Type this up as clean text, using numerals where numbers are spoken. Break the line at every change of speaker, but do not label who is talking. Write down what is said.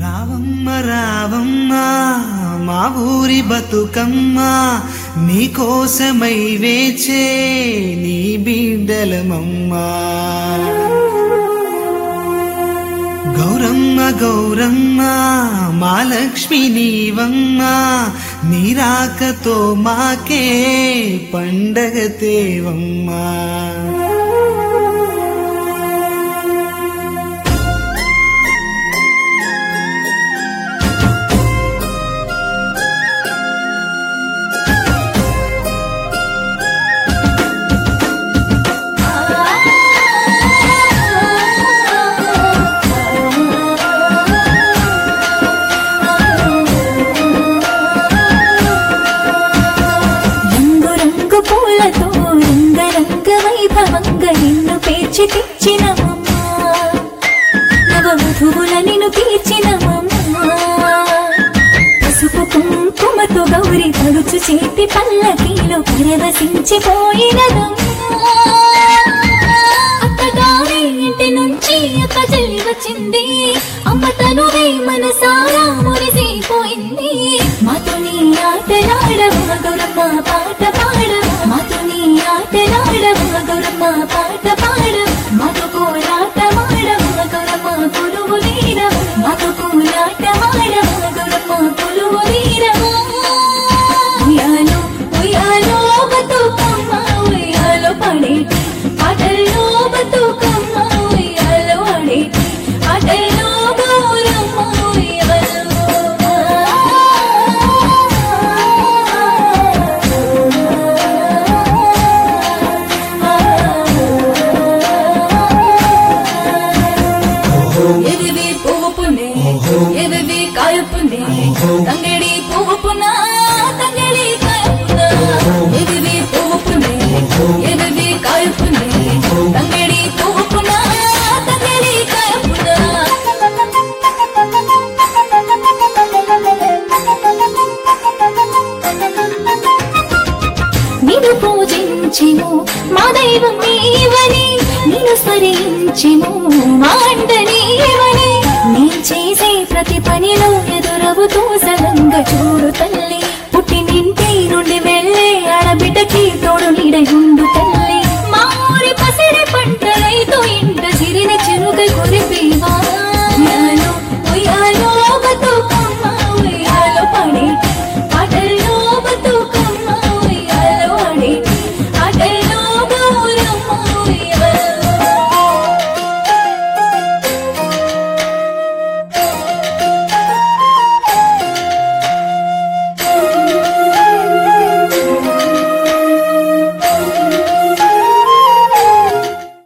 రావమ్మ రావమ్మ మా ఊరి బతుకమ్మ నీకోసమై వేచే నీ బిడ్డలమమ్మ. గౌరమ్మ గౌరమ్మ మా లక్ష్మి నీవమ్మ నీ రాకతో మాకే పండగ తేవమ్మ.
నిన్ను పేర్చి తెచ్చినమమ్మ నవవధువుల నిన్ను తీర్చినమమ్మ. పసుపు కుంకుమతో గౌరి తడుచు చేతి పల్లకీలో పరవశించిపోయినదమ్మ. అత్తగారి ఇంటి నుంచి అక్క చెల్లి వచ్చింది అమ్మ తనువే మనసారా మురిసిపోయింది. మాతో నీ ఆటలాడవ గౌరమ్మ పాట పాడవ మాతో నీ ఆటలాడవ గౌరమ్మ పాట పాడవ మాతో కోలాట మాడవ గౌరమ్మ కొలువు తీరవ మాతో కోలాట మాడవ గౌరమ్మ కొలువు తీరవ. ఉయ్యాలో ఉయ్యాలో బతుకమ్మ ఉయ్యాలో పడేటి పాటల్లో బతుకమ్మ ఉయ్యాలో ఆడేటి ఆటల్లో గౌరమ్మ ఉయ్యాలో. ఎదివి పువ్వు పునే ఎదివి కాయ పునే తంగడి పువ్వు పునా తంగడి కాయ పునా. ఎదివి పువ్వు పునే ఎదివి కాయ పునే తంగడి పువ్వు పునా తంగడి కాయ పునా. నిన్ను పూజించిము మా దైవం నీవని నిన్ను స్మరించిము మా అండ నీవని. నీ చేసే ప్రతి పనిలో ఎదురవుతూ సలంగా చూడు తల్లి పుట్టినింటి నుండి వెళ్ళే ఆడబిడ్డకి తోడు నీడై ఉండు తల్లి.